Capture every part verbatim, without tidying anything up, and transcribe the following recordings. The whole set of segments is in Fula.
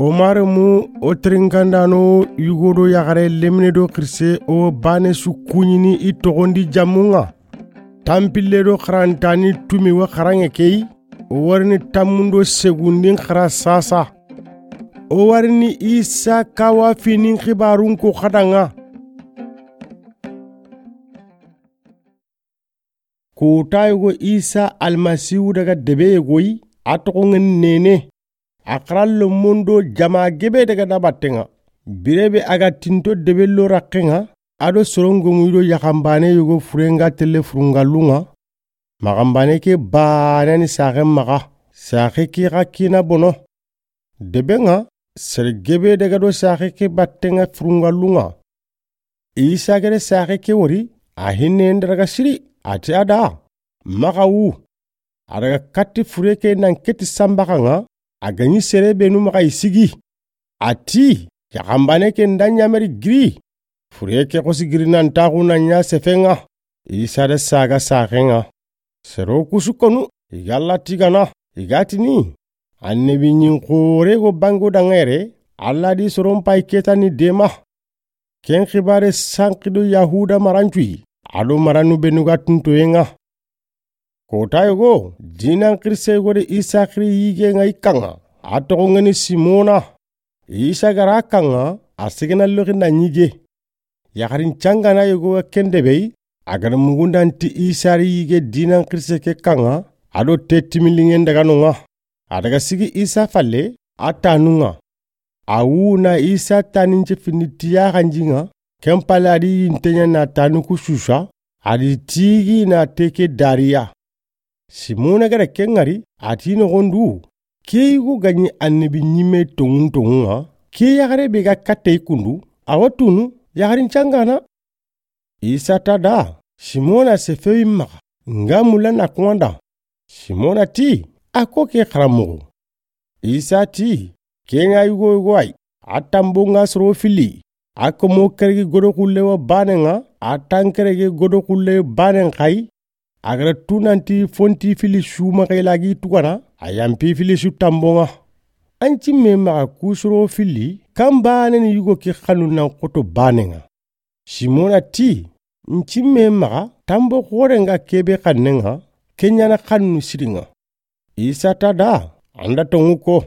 omare mu o trinkandano yugodo yagare lemne do kirse o bane su kunyini i togondi jamunga tampille do kharantani tumi wa kharange kei o warni tamundo segundin khara sasa o warni isa kawa finin khibarun ko khadanga ko tayo isa almasihu daga debe goyi atokongen nene akrallo mondo jama gebe daga dabattenga birebe aga tinto debello rakkenga ado sorongo muido yakambane yugo furenga tele furungalunga magambane ke banani sare maga sare ki rakina bono debenga sergebe daga do sare ke battenga furungalunga isa gere sare ke wori ahinne ndaga siri ati ada magawu adaga katti fureke nan keti sambakanga aganyi serebe nu maka isigi ati yakambane ke ndanya meri gri fureke kosi gri nan taku nanya sefenga isa de saga sagenga sero kusukonu igalla tigana igatini annebi nyin khore go bango dangere alla di soron pay ketani dema ken khibare sankido yahuda marancui ado maranu benuga tuntoyenga kotayo go dinan kirse go de isa khri yige ngai kanga atoko ngani simona isa gara kanga asigena loki na nyige yakarin changana yogo kendebe agar mugundanti isa yige dinan kirse ke kanga ado tetti milingen daga nonga adaga sigi isa falle atanunga awuna isa taninje finitiya kanjinga kempaladi intenya na tanu kushusha adi tigi na teke daria simona gara kengari atino gondu keigo ganyi annabi nyime tongun tongunga ke yagare bega katte kundu awatunu yagarin changana isa tada simona se fewi maka ngamula na kwanda simona ti ako ke kharamu isa ti kenya yugo yugo ai atambunga srofili ako mo kergi godo kulle wa banenga atankerege godo kulle banen kai agra tunanti fonti fili shuma kay lagi tukana ayampi fili su tambonga anci mema kusro fili kambane ni yugo ki khanuna koto banenga simona ti nci mema tambo khorenga kebe kannenga kenyana khanu siringa isa tada anda tonguko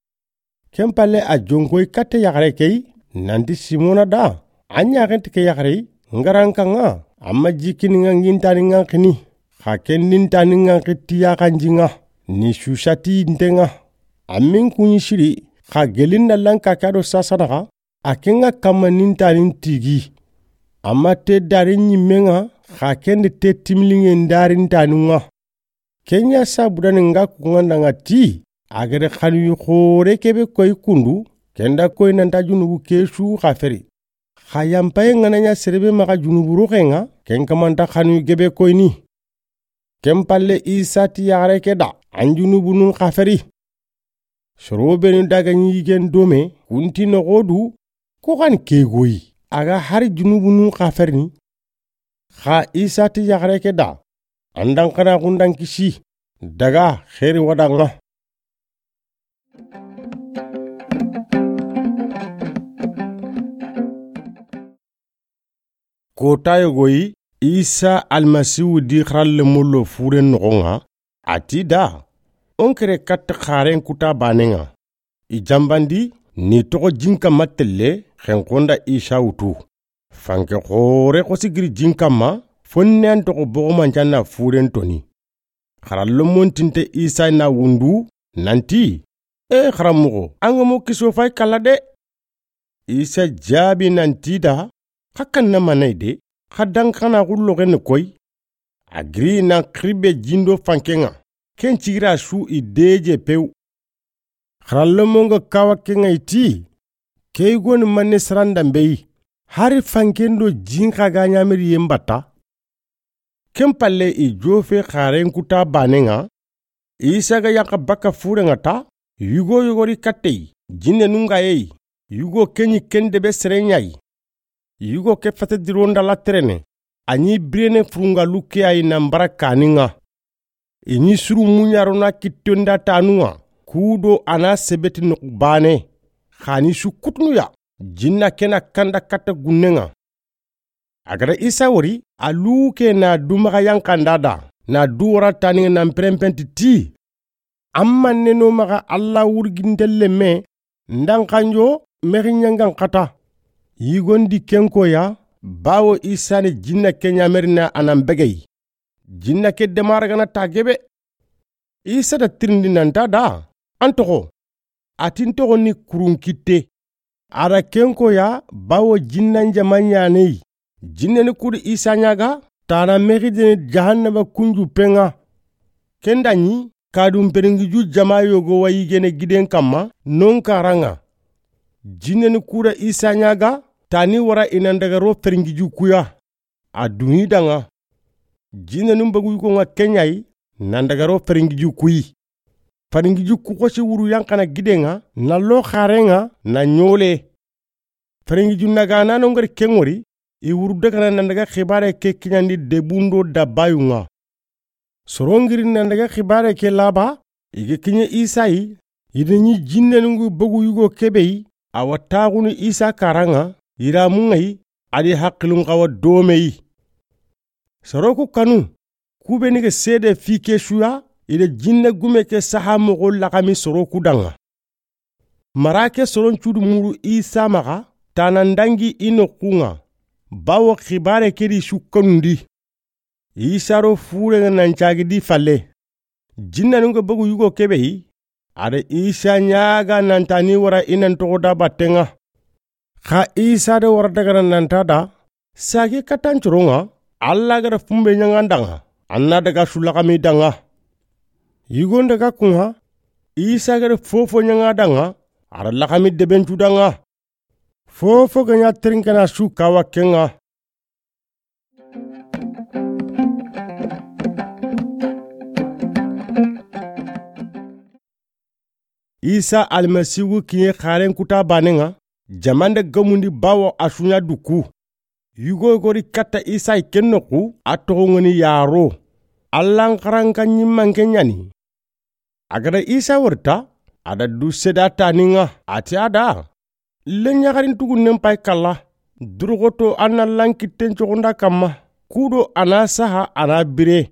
kempale a jongoy katte yagare kay nandi simona da anya gente ke yagare ngarankanga amma jikininga ngintaninga kini haken nintaninga kitiya kanjinga ni shushati ndenga amin kunyi shiri ha gelinna lanka kado sasanaga akenga kama nintanin tigi amma te darin nyimenga haken te timlinge ndarin tanunga kenya sabudani nga kungandanga ti agere khanu khore kebe koy kundu kenda koy nanta junubu keshu khaferi khayampaye ngananya serebe maka junubu rokenga kenkamanta khanu gebe koy ni kempalle isati yare keda anjunubu nun khaferi shorobe ni daga nyigen dome kunti no godu ko kan kegoyi aga har junubu nun khaferi ni kha isati yare keda andan kana kundan kishi daga kheri wadanga kotayo goyi isa almasihu di kharalle mullo furen nogonga atida onkere kat kharen kuta banenga ijambandi ni toko jinka matelle khenkonda isa utu fanke khore ko sigiri jinka ma fonnen toko bogoma janna furen toni kharalle montinte isa na wundu nanti e kharamugo angamo kiso fay kala de isa jabi nantida hakan na manayde khadang kana gullo gen koy agri na kribe jindo fankenga ken chigira su ideje pew khrallo mongo kawa kenga iti kay gon manne saranda mbey hari fankendo jinka ga nyamiri yembata kempalle i jofe kharen kuta banenga isaga yaka baka furenga ta yugo yugori kattei jinne nunga ei yugo kenyi kende be serenyai yugo ke fate dironda la trene anyi brene frunga luke ay nambara kaninga inyi suru munyaro na kitonda tanua kudo ana sebeti nokbane khani su kutnuya jinna kena kanda kata gunnenga agara isa wori aluke na dumaga yankandada na duwara tani na prempenti ti amma neno maga alla wurgindelle me ndankanjo meriñangan kata yigondi kenko ya bawo isa ni jinna kenya merina anambegei jinna ke demaragana tagebe isa da tirindi nanta da antoko atintogo ni kurunkitte ara kenko ya bawo jinna njamanyane jinne ni kuri isa nyaga tana mehide jahannaba kunju penga kendanyi kadum perengiju jama yogo wayigene giden kama non karanga jinne ni kura isa nyaga tani wara inandaga ro perengiju kuya aduni danga jinne ni mbagu yuko nga kenyai nandaga ro perengiju kuyi perengiju kukosi wuru yankana gidenga na lo kharenga na nyole perengiju naga nano ngari kengori i wuru daga nandaga khibare ke kinyandi debundo da bayunga sorongiri nandaga khibare ke laba ige kinye isai idenyi jinne nungu bogu yugo kebei awatagunu isa karanga ira mungai adi haqqilun qawa domei soroku kanu kubeni ke sede fike shuya ide jinne gume ke sahamu go lakami soroku danga marake soron chudu muru isa maga tanandangi ino kunga bawo khibare kedi shukanundi isaro fure nancagi di falle jinna nunga bogu yugo kebei ada isa nyaga nantani wara inan togoda battenga kha isa de wara daga nantada sagi katanchuronga alla gara fumbe nyangandanga anna daga sulakami danga yugo daga kunha isa gara fofo nyangadanga ara lakami debentu danga fofo ganya trinkana su kawa kenga isa almasiwu kiye kharen kuta banenga jamande gamundi bawo asunya duku yugo gori kata isa ikennoku atogoni yaro allan karanka nyimman kenyani agada isa warta ada du sedata ninga ati ada lenya garin tugun nempai kala durugoto anna lankitten chogonda kama kudo anasaha anabire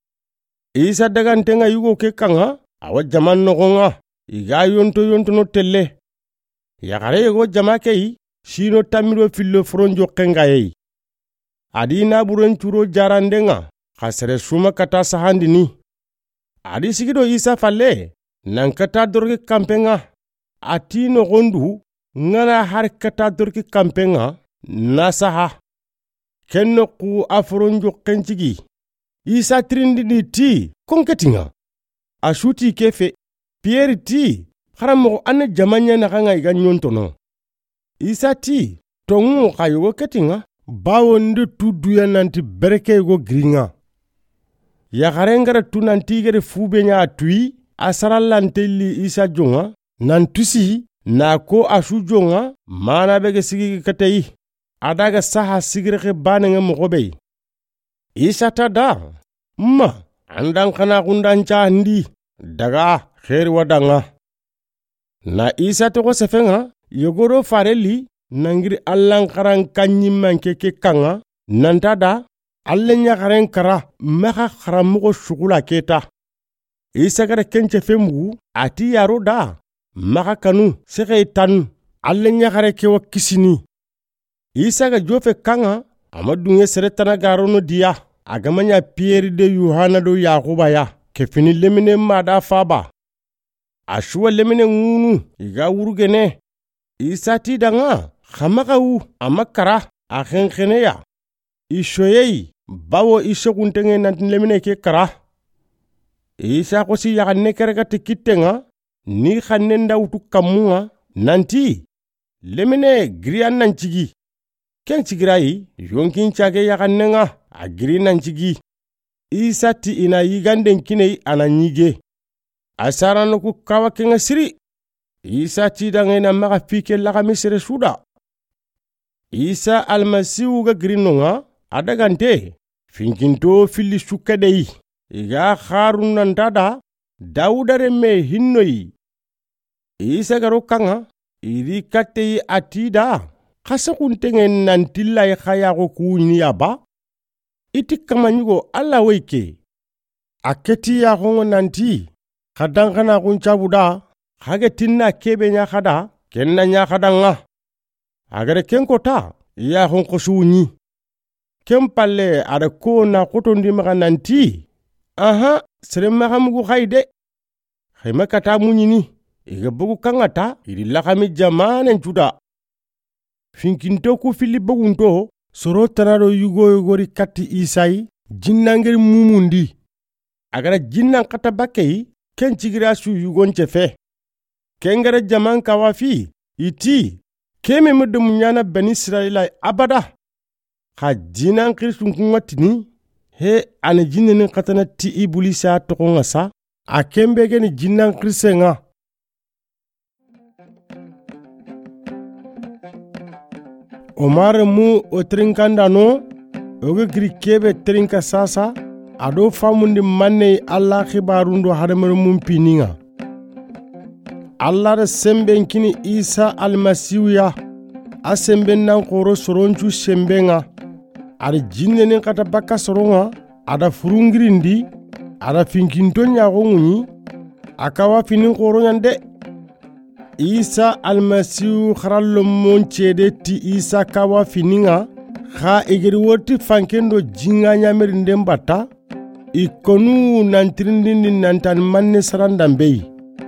isa dagantenga yugo ke kanga awa jaman nogonga iga yonto yonto no telle yagare yego jama kei sino tamiro fillo fronjo kengaye adina buron churo jarandenga khasere suma kata sahandini adi sigido isa falle nankata dorge kampenga atino gondu ngana har kata dorge kampenga nasaha kenno ku afronjo kenchigi isa trindi ni ti konketinga ashuti kefe Pierre ti haramo ane jamanya na kanga iga nyontono isa ti tongu kayo ketinga bawo ndu tuduya nanti bereke go gringa ya garengara tunanti gere fubenya atui asarallante li isa jonga nantusi na ko asu jonga mana bege sigi katei adaga saha sigireke banenge mogobei isa tada ma andan kana kundancha ndi daga khair wadanga na isa to ko sefenga yogoro fareli nangiri allan karan kanyi manke ke kanga nantada allenya karen kara maka kharamugo shugula keta isa gara kenche femu ati yaro da maka kanu sege tan allenya kare ke wakisini isa ga jofe kanga amadunge seretana garono dia agamanya Pierre de Yohana do Yakuba ya kefini lemine mada faba ashuwa lemine ngunu iga urugene isati danga khamaka u amakara akhenkhene ya ishoyei bawo ishokuntenge nan lemine ke kara isa ko si yakanne kerega tikitenga ni khanne ndawtu kamunga nanti lemine grian nanchigi ken chigirai yonkin chage yakannenga agri nanchigi isati ina yiganden kinei ananyige asarano ku kawakenga siri isa tidanga ina maka fike laka misere suda isa almasiu ga grinonga adagante finkinto fili sukadei iga kharun nantada daudare me hinnoi isa garo kanga iri katte atida kasa kuntengen nantilla ya khaya go kuuni aba iti kamanyugo alla weke aketi ya hongo nanti khadankana kunchabuda khage tinna kebe nya khada kenna nya khadanga agare kenkota ya honko suuni kempalle ada ko na kotondi maka nanti aha sere magamugo khayde khayma kata munyini iga bugu kangata iri lakami jamanen juda finkinto ku fili bugunto soro tanaro yugo yugori katti isai jinnangeri mumundi agara jinnan kata bakei ken cigira su yugon cefe kengara jaman kawafi iti keme mudu munyana bani israila abada ha jinan krisun kungatini he ana jinnene katana ti ibulisa tokonga sa akembe geni jinnan krisenga omar mu o trinkanda no oge gri kebe trinka sasa ado famundi manne Allah khibarundo hadamar mum pininga Allah da semben kini Isa almasiwiya asemben nan koro soronchu sembenga ada jinnene kata baka soronga ada furungirindi ada finkinto nyago nguni akawa finin koro nyande Isa almasiu kharallo monchede ti Isa kawa fininga kha igiri woti fankendo jinga nyamerinde mbata ikonu nantirindindi nantan manne sarandambei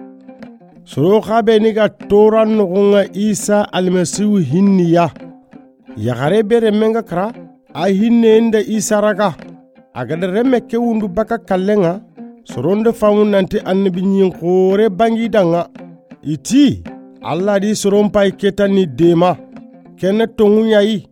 soro khabe niga toran ngonga Isa almasiu hinniya yagare bere menga kra a hinne enda Isa raga agada remme ke wundu baka kallenga soronde famu nanti annabi nyin khore bangi danga iti Allah di sorompai ketani dema kena tongunyai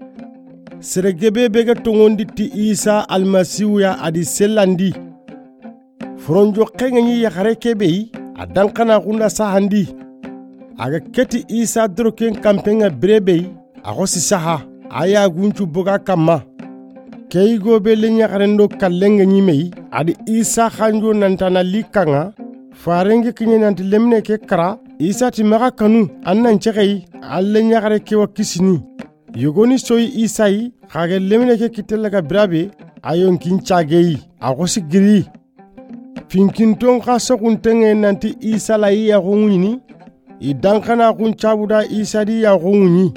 seregebe bega tongondi ti Isa almasiu ya adi selandi fronjo kengenyi yakare kebei adankana kunda sahandi aga keti Isa droken kampenga brebei agosi saha aya gunchu boga kama keigo belenya karendo kallenge nyimei adi Isa khanjo nantana likanga farenge kinye nanti lemne ke kara Isa ti maga kanu annan chekei alle nyagare ke wakisini yogoni soy Isai khage lemne ke kitelaga brabe ayon kinchagei agosi giri finkinton khaso kuntenge nanti Isa la ya gonguni idankana kunchabuda Isa di ya gonguni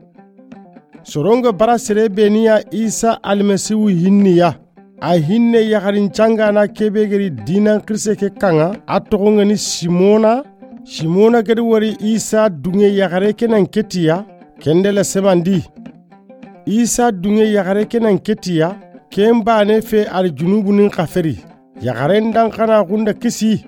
soronga bara serebenia Isa almasiu hinniya a hinne yakarin changa na kebegeri dinan kirse ke kanga atogonga ni Simona Simona gadi wari Isa dunge yakare kenan ketiya kendele sebandi Isa dunge yakare kenan ketiya kemba ne fe ar junubunin khaferi yakare ndan kana kunda kisi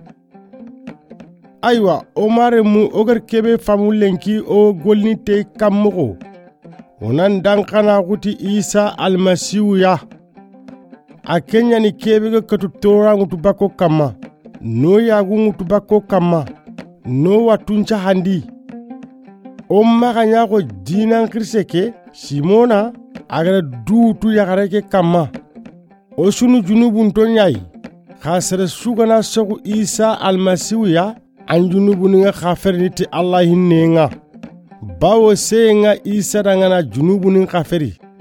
aywa omare mu ogar kebe famulenki o golni te kammo onan dan kana kuti Isa almasiu ya a kenya ni kebe ga katu tora ngutu bako kama no ya ngutu bako kama no watuncha handi o maganya ko dinan kirseke Simona agara dutu ya gareke kama o sunu junubun tonyai khasere sugana soku Isa almasiu ya an junubun nga khaferniti Allah hinnenga bawo senga Isa dangana junubun khaferi